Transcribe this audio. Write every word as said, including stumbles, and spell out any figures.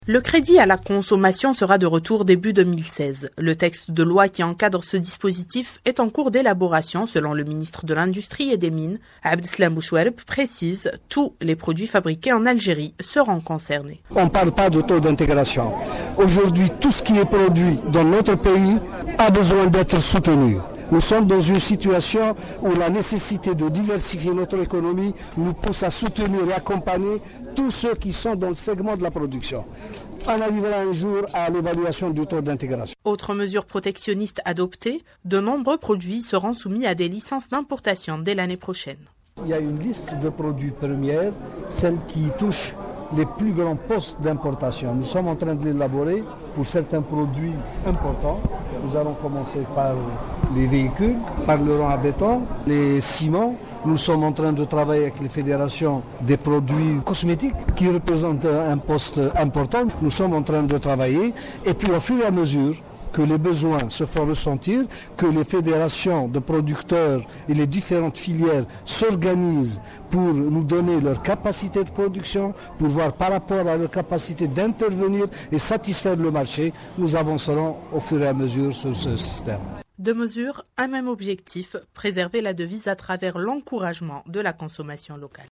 Le crédit à la consommation sera de retour début deux mille seize. Le texte de loi qui encadre ce dispositif est en cours d'élaboration selon le ministre de l'Industrie et des Mines. Abdeslam Bouchouareb précise tous les produits fabriqués en Algérie seront concernés. On ne parle pas de taux d'intégration. Aujourd'hui, tout ce qui est produit dans notre pays a besoin d'être soutenu. Nous sommes dans une situation où la nécessité de diversifier notre économie nous pousse à soutenir et accompagner tous ceux qui sont dans le segment de la production. On arrivera un jour à l'évaluation du taux d'intégration. Autre mesure protectionniste adoptée, de nombreux produits seront soumis à des licences d'importation dès l'année prochaine. Il y a une liste de produits premiers, celles qui touchent les plus grands postes d'importation. Nous sommes en train de l'élaborer pour certains produits importants. Nous allons commencer par les véhicules, par le rang à béton, les ciments. Nous sommes en train de travailler avec les fédérations des produits cosmétiques qui représentent un poste important. Nous sommes en train de travailler et puis au fur et à mesure que les besoins se font ressentir, que les fédérations de producteurs et les différentes filières s'organisent pour nous donner leur capacité de production, pour voir par rapport à leur capacité d'intervenir et satisfaire le marché, nous avancerons au fur et à mesure sur ce système. Deux mesures, un même objectif, préserver la devise à travers l'encouragement de la consommation locale.